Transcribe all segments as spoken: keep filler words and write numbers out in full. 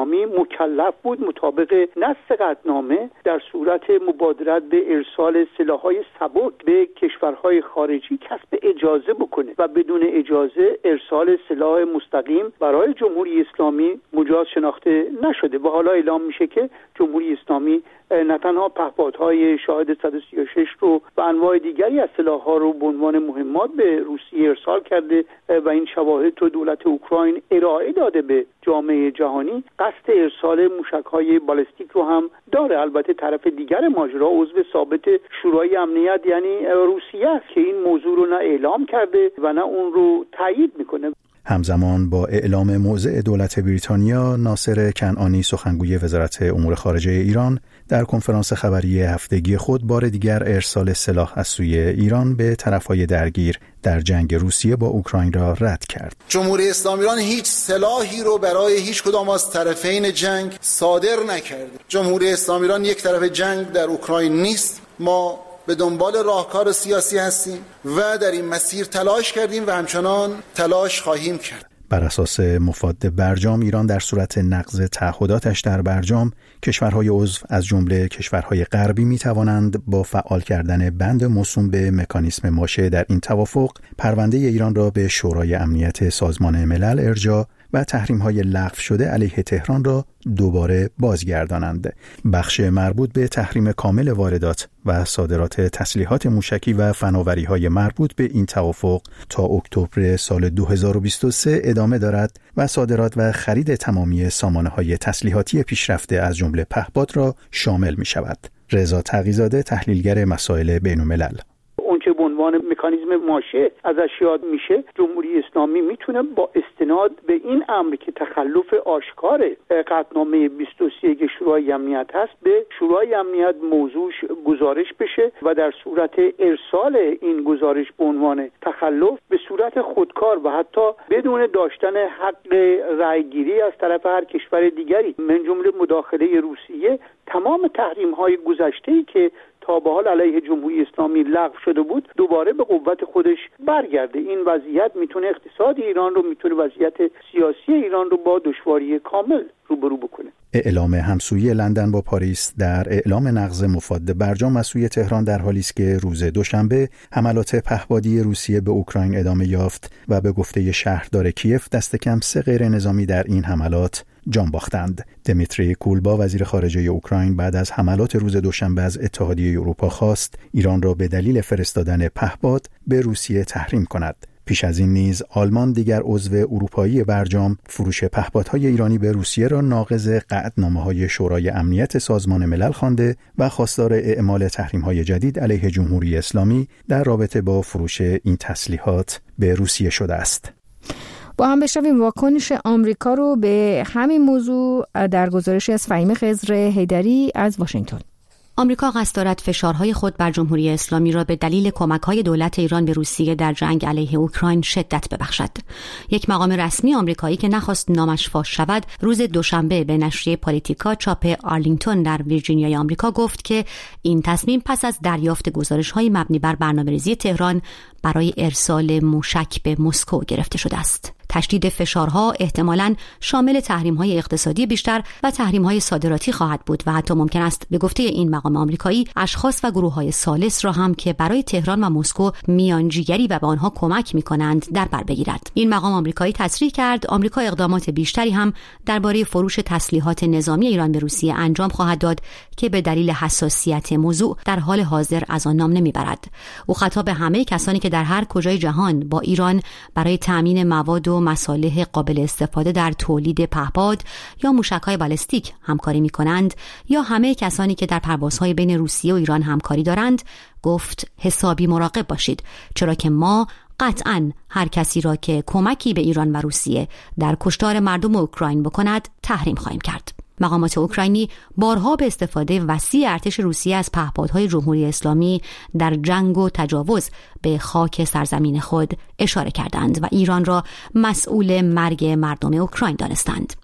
اسلامی مکلف بود مطابق نص قطعنامه در صورت مبادرت به ارسال سلاح‌های سبک به کشورهای خارجی کسب اجازه بکنه و بدون اجازه ارسال سلاح مستقیم برای جمهوری اسلامی مجاز شناخته نشده و حالا اعلام میشه که جمهوری اسلامی نه تنها پهپادهای شاهد صد و سی و شش رو و انواع دیگری از سلاح‌ها رو به عنوان مهمات به روسیه ارسال کرده و این شواهد رو دولت اوکراین ارائه داده به جامعه جهانی، قصد ارسال موشک‌های بالستیک رو هم داره. البته طرف دیگر ماجرا عضو ثابت شورای امنیت یعنی روسیه است که این موضوع رو نه اعلام کرده و نه اون رو تایید میکنه. همزمان با اعلام موضع دولت بریتانیا، ناصر کنعانی سخنگوی وزارت امور خارجه ایران در کنفرانس خبری هفتگی خود بار دیگر ارسال سلاح از سوی ایران به طرف‌های درگیر در جنگ روسیه با اوکراین را رد کرد. جمهوری اسلامی ایران هیچ سلاحی رو برای هیچ کدام از طرفین جنگ صادر نکرده. جمهوری اسلامی ایران یک طرف جنگ در اوکراین نیست. ما به دنبال راهکار سیاسی هستیم و در این مسیر تلاش کردیم و همچنان تلاش خواهیم کرد. بر اساس مفاد برجام، ایران در صورت نقض تعهداتش در برجام، کشورهای عضو از جمله کشورهای غربی می توانند با فعال کردن بند موسوم به مکانیسم ماشه در این توافق پرونده ایران را به شورای امنیت سازمان ملل ارجاع و تحریم‌های لغو شده علیه تهران را دوباره بازگردانند. بخش مربوط به تحریم کامل واردات و صادرات تسلیحات موشکی و فناوری‌های مربوط به این توافق تا اکتبر سال دو هزار و بیست و سه ادامه دارد و صادرات و خرید تمامی سامانه‌های تسلیحاتی پیشرفته از جمله پهپاد را شامل می‌شود. رضا تقی‌زاده، تحلیلگر مسائل بین‌الملل: اونچه به عنوان مکانیزم ماشه ازش یاد میشه، جمهوری اسلامی میتونه با استناد به این امر که تخلف آشکار قطعنامه بیست و سه که شورای امنیت هست به شورای امنیت موضوعش گزارش بشه و در صورت ارسال این گزارش به عنوان تخلف به صورت خودکار و حتی بدون داشتن حق رأیگیری از طرف هر کشور دیگری من جمله مداخله روسیه، تمام تحریم‌های گذشته‌ای که تا به حال علیه جمهوری اسلامی لغو شده بود دوباره به قوت خودش برگرده. این وضعیت میتونه اقتصاد ایران رو، میتونه وضعیت سیاسی ایران رو با دشواری کامل روبرو بکنه. اعلام همسویی لندن با پاریس در اعلام نقض مفاد برجام از سوی تهران در حالی است که روز دوشنبه حملات پهپادی روسیه به اوکراین ادامه یافت و به گفته شهردار کیف دست کم سه غیر نظامی در این حملات جان باختند. دمیتری کولبا وزیر خارجه اوکراین بعد از حملات روز دوشنبه از اتحادیه اروپا خواست ایران را به دلیل فرستادن پهپاد به روسیه تحریم کند. پیش از این نیز آلمان، دیگر عضو اروپایی برجام، فروش پهپادهای ایرانی به روسیه را ناقض قطعنامه‌های شورای امنیت سازمان ملل خوانده و خواستار اعمال تحریم‌های جدید علیه جمهوری اسلامی در رابطه با فروش این تسلیحات به روسیه شده است. با هم بشنویم واکنش آمریکا رو به همین موضوع در گزارشی از فهیم خضر حیدری از واشنگتن. آمریکا قصد دارد فشارهای خود بر جمهوری اسلامی را به دلیل کمک‌های دولت ایران به روسیه در جنگ علیه اوکراین شدت ببخشد. یک مقام رسمی آمریکایی که نخواست نامش فاش شود، روز دوشنبه به نشریه پالیتیکا چاپ آرلینگتون در ویرجینیای آمریکا گفت که این تصمیم پس از دریافت گزارش‌های مبنی بر برنامه‌ریزی تهران برای ارسال موشک به مسکو گرفته شده است. تشدید فشارها احتمالاً شامل تحریم‌های اقتصادی بیشتر و تحریم‌های صادراتی خواهد بود و حتی ممکن است به گفته این مقام آمریکایی اشخاص و گروه‌های ثالث را هم که برای تهران و مسکو میانجیگری و به آنها کمک می‌کنند در بر بگیرد. این مقام آمریکایی تصریح کرد آمریکا اقدامات بیشتری هم درباره فروش تسلیحات نظامی ایران به روسیه انجام خواهد داد که به دلیل حساسیت موضوع در حال حاضر از آن نام نمیبرد. او خطاب به همه کسانی که در هر کجای جهان با ایران برای تامین مواد و مصالح قابل استفاده در تولید پهپاد یا موشک‌های بالستیک همکاری می‌کنند یا همه کسانی که در پروازهای بین روسیه و ایران همکاری دارند گفت حسابی مراقب باشید، چرا که ما قطعاً هر کسی را که کمکی به ایران و روسیه در کشتار مردم اوکراین بکند تحریم خواهیم کرد. مقامات اوکراینی بارها به استفاده وسیع ارتش روسیه از پهپادهای جمهوری اسلامی در جنگ و تجاوز به خاک سرزمین خود اشاره کردند و ایران را مسئول مرگ مردم اوکراین دانستند.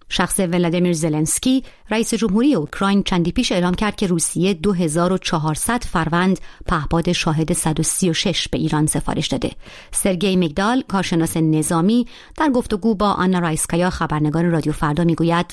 شخص ولادیمیر زلنسکی رئیس جمهوری اوکراین چندی پیش اعلام کرد که روسیه دو هزار و چهارصد فروند پهپاد شاهد صد و سی و شش به ایران سفارش داده. سرگئی میگدال کارشناس نظامی در گفتگو با آنا رایسکایا خبرنگار رادیو فردا میگوید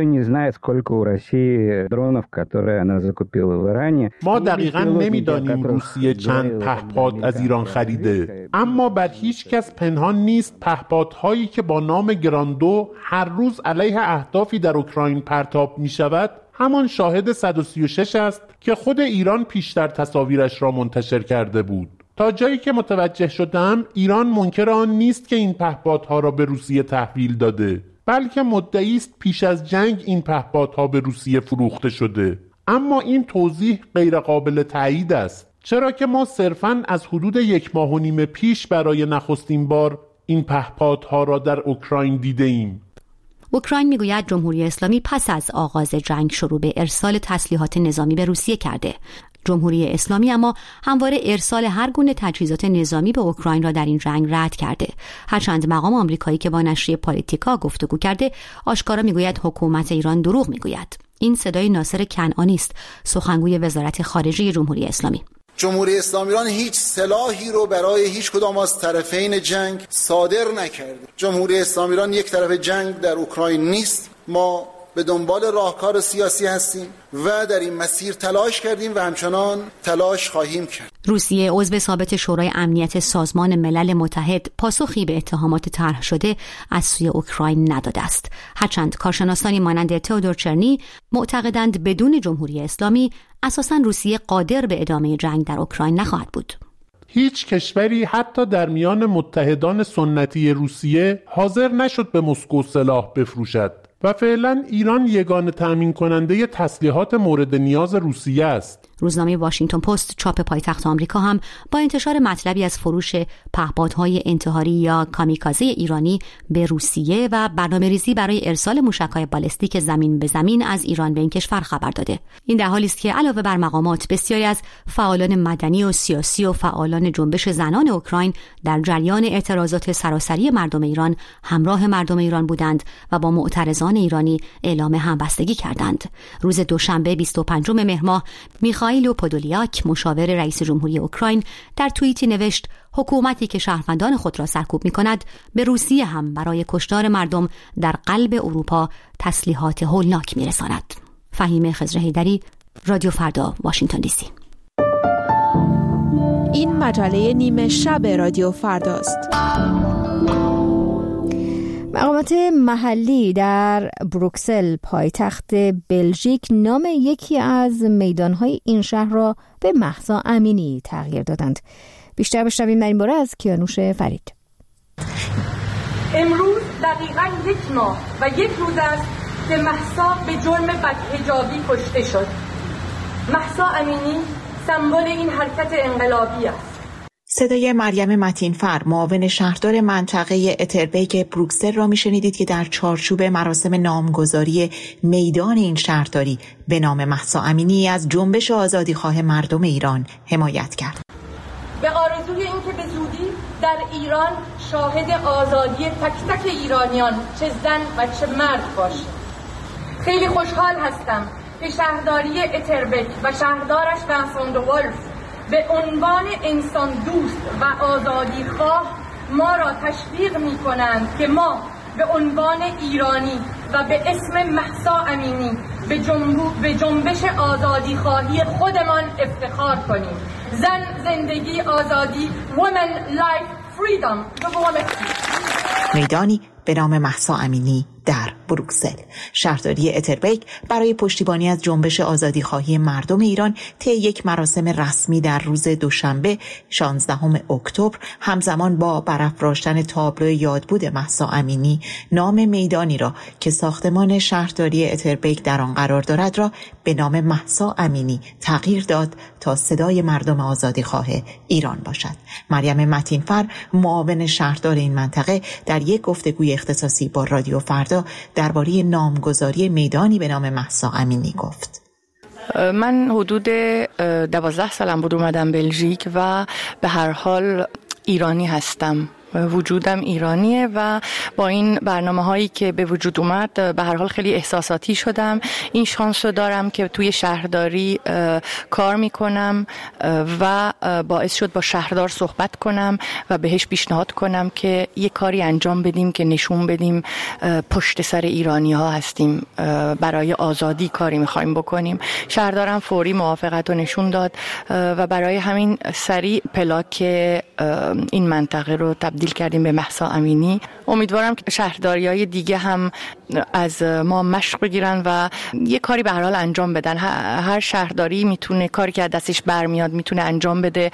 ما دقیقاً نمیدانیم روسیه چند پهپاد از ایران خریده، اما بر هیچ کس پنهان نیست پهپادهایی که با نام گراندو هر روز علیه اهدافی در اوکراین پرتاب می شود همان شاهد صد و سی و شش است که خود ایران پیشتر تصاویرش را منتشر کرده بود. تا جایی که متوجه شدم ایران منکر آن نیست که این پهپادها را به روسیه تحویل داده، بلکه مدعی است پیش از جنگ این پهپادها به روسیه فروخته شده. اما این توضیح غیر قابل تایید است، چرا که ما صرفاً از حدود یک ماه و نیم پیش برای نخستین بار این پهپادها را در اوکراین دیده ایم. اوکراین میگوید جمهوری اسلامی پس از آغاز جنگ شروع به ارسال تسلیحات نظامی به روسیه کرده. جمهوری اسلامی اما همواره ارسال هر گونه تجهیزات نظامی به اوکراین را در این جنگ رد کرده. هرچند مقام آمریکایی که با نشریه پالیتیکا گفتگو کرده آشکارا میگوید حکومت ایران دروغ میگوید. این صدای ناصر کنعانی است، سخنگوی وزارت خارجه جمهوری اسلامی. جمهوری اسلامی ایران هیچ سلاحی رو برای هیچ کدام از طرفین جنگ صادر نکرده. جمهوری اسلامی ایران یک طرف جنگ در اوکراین نیست. ما به دنبال راهکار سیاسی هستیم و در این مسیر تلاش کردیم و همچنان تلاش خواهیم کرد. روسیه عضو ثابت شورای امنیت سازمان ملل متحد پاسخی به اتهامات طرح شده از سوی اوکراین نداده است. هرچند کارشناسانی مانند تئودور چرنی معتقدند بدون جمهوری اسلامی اساساً روسیه قادر به ادامه جنگ در اوکراین نخواهد بود. هیچ کشوری حتی در میان متحدان سنتی روسیه حاضر نشد به مسکو سلاح بفروشد و فعلا ایران یگانه تأمین کننده تسلیحات مورد نیاز روسیه است. روزنامه واشنگتن پست چاپ پایتخت آمریکا هم با انتشار مطلبی از فروش پهپادهای انتحاری یا کامیکازه ایرانی به روسیه و برنامه‌ریزی برای ارسال موشک‌های بالستیک زمین به زمین از ایران به این کشور خبر داده. این در حالی است که علاوه بر مقامات بسیاری از فعالان مدنی و سیاسی و فعالان جنبش زنان اوکراین در جریان اعتراضات سراسری مردم ایران همراه مردم ایران بودند و با معترضان ایرانی اعلام همبستگی کردند. روز دوشنبه بیست و پنجم مهر ماه میخائیل پودولیاک مشاور رئیس جمهوری اوکراین در توییتی نوشت حکومتی که شهروندان خود را سرکوب می‌کند به روسیه هم برای کشتار مردم در قلب اروپا تسلیحات هولناک می‌رساند. فهیمه خضر حیدری، رادیو فردا، واشنگتن دی سی. این مجله نیمه شب رادیو فرداست. مقامات محلی در بروکسل پایتخت بلژیک نام یکی از میدانهای این شهر را به مهسا امینی تغییر دادند. بیشتر بشنویم در این باره از کیانوش فرید. امروز دقیقاً یک ماه و یک روز است که مهسا به جرم بدحجابی کشته شد. مهسا امینی سمبل این حرکت انقلابی است. صدای مریم متینفر، معاون شهردار منطقه اتربیک بروکسل را میشنیدید که در چارچوب مراسم نامگذاری میدان این شهرداری به نام مهسا امینی از جنبش آزادیخواه مردم ایران حمایت کرد. به آرزوی اینکه به زودی در ایران شاهد آزادی تک تک ایرانیان چه زن و چه مرد باشیم. خیلی خوشحال هستم که شهرداری اتربیک و شهردارش وینسان دو ولف به عنوان انسان دوست و آزادی خواه ما را تشویق می کنند که ما به عنوان ایرانی و به اسم مهسا امینی به, به جنبش آزادی خواهی خودمان افتخار کنیم. زن، زندگی، آزادی، women, life, freedom. میدانی به نام مهسا امینی در بروکسل. شهرداری اتربیک برای پشتیبانی از جنبش آزادیخواهی مردم ایران طی یک مراسم رسمی در روز دوشنبه شانزدهم اکتبر همزمان با برافراشتن تابلو یادبود مهسا امینی نام میدانی را که ساختمان شهرداری اتربیک در آن قرار دارد را به نام مهسا امینی تغییر داد تا صدای مردم آزادیخواه ایران باشد. مریم متینفر، معاون شهردار این منطقه، در یک گفتگوی اختصاصی با رادیو فردا درباره نامگذاری میدانی به نام مهسا امینی گفت. من حدود دوازده سالم بود اومدم بلژیک و به هر حال ایرانی هستم وجودم ایرانیه و با این برنامه هایی که به وجود اومد به هر حال خیلی احساساتی شدم. این شانس رو دارم که توی شهرداری کار میکنم و باعث شد با شهردار صحبت کنم و بهش پیشنهاد کنم که یه کاری انجام بدیم که نشون بدیم پشت سر ایرانی ها هستیم، برای آزادی کاری میخوایم بکنیم. شهردارم فوری موافقت رو نشون داد و برای همین سریع پلاک این منطقه رو تبدیل کردیم به مهسا امینی. امیدوارم که شهرداریای دیگه هم از ما مشق بگیرن و یه کاری به هر حال انجام بدن. هر شهرداری میتونه کاری که از دستش برمیاد میتونه انجام بده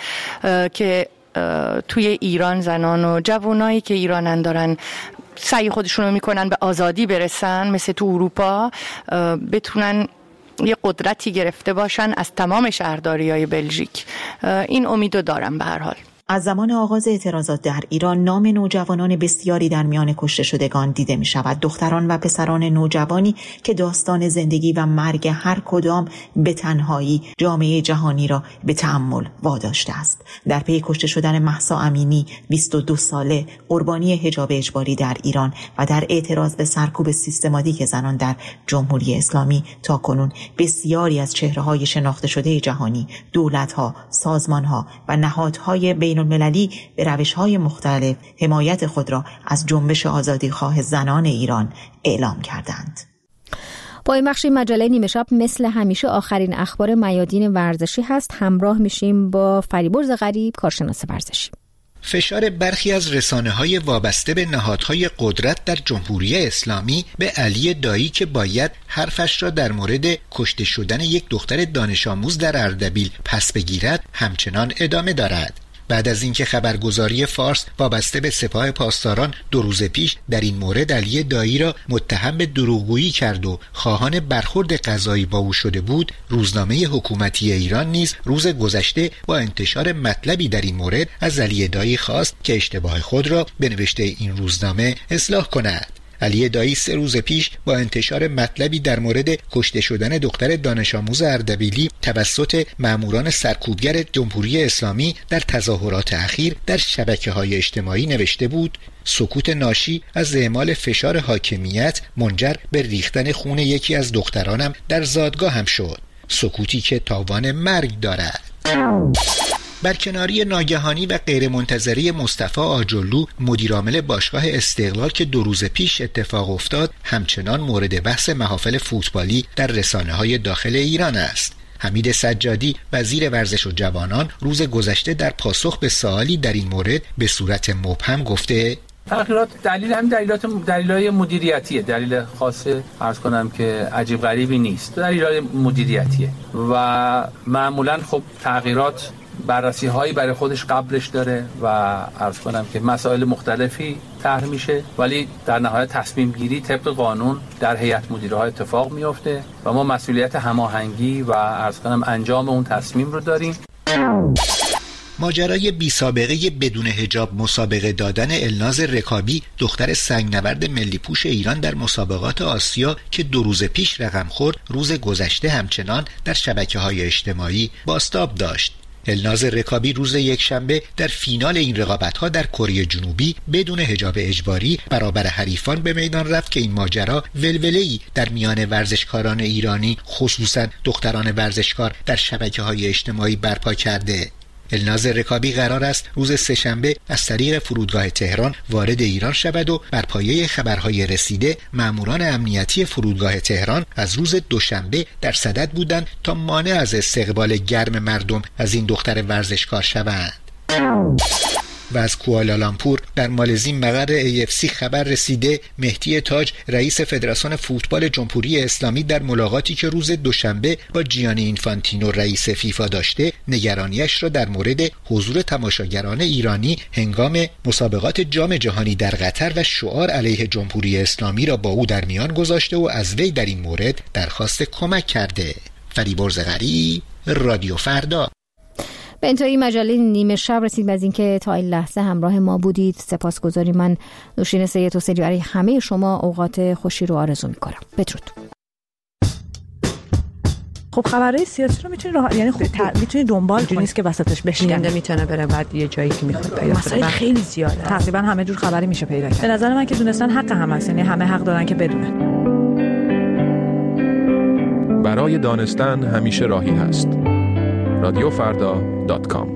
که توی ایران زنان و جوانایی که ایرانن دارن سعی خودشون رو میکنن به آزادی برسن، مثل تو اروپا، بتونن یه قدرتی گرفته باشن از تمام شهرداریای بلژیک. این امیدو دارم به هر حال. از زمان آغاز اعتراضات در ایران نام نوجوانان بسیاری در میان کشته شدگان دیده می شود. دختران و پسران نوجوانی که داستان زندگی و مرگ هر کدام به تنهایی جامعه جهانی را به تأمل واداشته است. در پی کشته شدن مهسا امینی بیست و دو ساله، قربانی حجاب اجباری در ایران و در اعتراض به سرکوب سیستماتیک زنان در جمهوری اسلامی، تا کنون بسیاری از چهره‌های شناخته شده جهانی، دولت‌ها، سازمان‌ها و نهادهای بین المللی به روش‌های مختلف حمایت خود را از جنبش آزادیخواه زنان ایران اعلام کردند. با این بخش مجله نیمه شب مثل همیشه آخرین اخبار میادین ورزشی هست. همراه میشیم با فریبرز غریب، کارشناس ورزشی. فشار برخی از رسانه‌های وابسته به نهادهای قدرت در جمهوری اسلامی به علی دایی که باید حرفش را در مورد کشته شدن یک دختر دانش آموز در اردبیل پس بگیرد همچنان ادامه دارد. بعد از اینکه خبرگزاری فارس وابسته به سپاه پاسداران دو روز پیش در این مورد علی دایی را متهم به دروغگویی کرد و خواهان برخورد قضایی با او شده بود، روزنامه حکومتی ایران نیز روز گذشته با انتشار مطلبی در این مورد از علی دایی خواست که اشتباه خود را به نوشته این روزنامه اصلاح کند. علی دایی سه روز پیش با انتشار مطلبی در مورد کشته شدن دختر دانش آموز اردبیلی توسط ماموران سرکوبگر جمهوری اسلامی در تظاهرات اخیر در شبکه‌های اجتماعی نوشته بود: سکوت ناشی از اعمال فشار حاکمیت منجر به ریختن خون یکی از دخترانم در زادگاه هم شد. سکوتی که تاوان مرگ دارد. برکناری ناگهانی و غیرمنتظره مصطفی آجرلو، مدیرعامل باشگاه استقلال که دو روز پیش اتفاق افتاد، همچنان مورد بحث محافل فوتبالی در رسانه‌های داخل ایران است. حمید سجادی، وزیر ورزش و جوانان، روز گذشته در پاسخ به سوالی در این مورد به صورت مبهم گفته: تغییرات دلیل هم دلیلات دلایل مدیریتیه، دلیل خاص عرض کنم که عجیب غریبی نیست، دلیل مدیریتیه و معمولا خب تغییرات بررسی هایی برای خودش قبلش داره و عرض کنم که مسائل مختلفی طرح میشه، ولی در نهایت تصمیم گیری طبق قانون در هیئت مدیره ها اتفاق میفته و ما مسئولیت هماهنگی و عرض کنم انجام اون تصمیم رو داریم. ماجرای بی سابقه بدون حجاب مسابقه دادن الناز رکابی، دختر سنگنورد ملی پوش ایران در مسابقات آسیا که دو روز پیش رقم خورد، روز گذشته همچنان در شبکه‌های اجتماعی بازتاب داشت. الناز رکابی روز یکشنبه در فینال این رقابت‌ها در کره جنوبی بدون حجاب اجباری برابر حریفان به میدان رفت که این ماجرا ولوله‌ای در میان ورزشکاران ایرانی، خصوصا دختران ورزشکار، در شبکه‌های اجتماعی برپا کرده. الناز رکابی قرار است روز سه‌شنبه از طریق فرودگاه تهران وارد ایران شود و بر پایه خبرهای رسیده ماموران امنیتی فرودگاه تهران از روز دوشنبه در صدد بودند تا مانع از استقبال گرم مردم از این دختر ورزشکار شوند. و از کوالالامپور در مالزی مقر ای اف سی خبر رسیده مهدی تاج، رئیس فدراسیون فوتبال جمهوری اسلامی، در ملاقاتی که روز دوشنبه با جیانی اینفانتینو رئیس فیفا داشته، نگرانیش را در مورد حضور تماشاگران ایرانی هنگام مسابقات جام جهانی در قطر و شعار علیه جمهوری اسلامی را با او در میان گذاشته و از وی در این مورد درخواست کمک کرده. فریبرز غریب، رادیو فردا. به انتهای مجله نیمه شب رسید. از اینکه تا این لحظه همراه ما بودید سپاسگزاریم. من نوشین سید حسینی برای همه شما اوقات خوشی رو آرزو می‌کنم. بدرود. خب خبرهای سیاسی رو میتونی راه... یعنی خب ت... میتونی دنبال کنی، نیست که وسطش بشینه، میتونه بره بعد یه جایی که میخواد پیدا کنه. خیلی زیاده، تقریبا همه جور خبری میشه پیدا کرد. به نظر من که دونستن حق همه است، یعنی همه حق دارن که بدونن. برای دانستن همیشه راهی هست. رادیو فردا دات کام